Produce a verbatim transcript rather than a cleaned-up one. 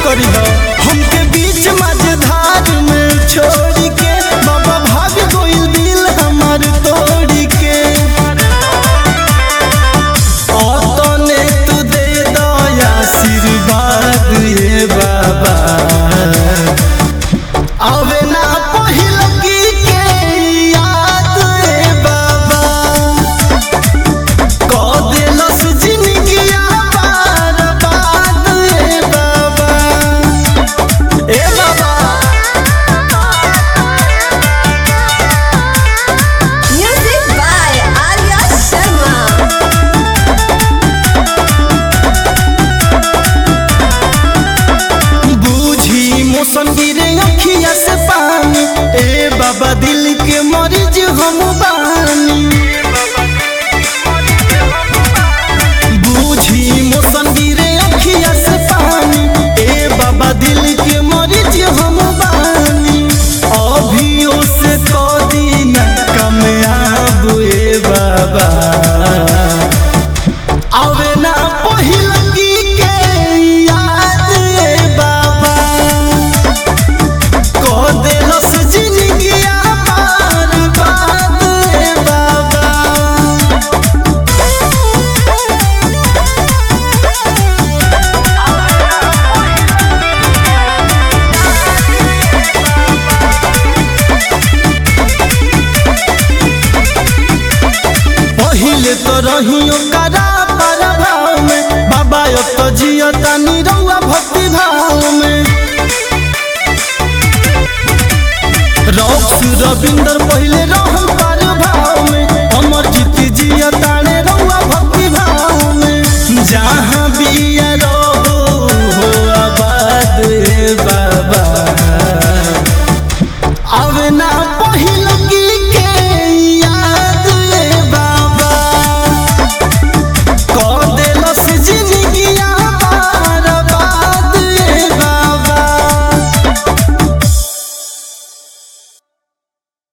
करी हो हमके बीच मझधार में छोड़ के बाबा भाग गइल दिल हमार तोड़ के तने तू दे दया आशीर्वाद ये बाबा आवे ना पहिल की के याद ए बाबा को दिलस जिंदगिया बार बात ए बाबा ए बाबा Music by Arya Sharma. बूझी मौसम गिरे अखिया से पानी ए बाबा दिल के मरीज हम बानी बूझी मौसम गिरे अखिया से पानी ए बाबा दिल के मरीज हम बानी अभियो से कदी न कामयाब ए बाबा आवे ना पहिल की के याद ए बाबा को दिलस जिंदगिया बार बात ए बाबा पहिले तो रहियो करा पर भाव में बाबा अब तो जियो तानी रउआ भक्ति भाव में रॉक्स रविंदर पहिले रहम पर भाव में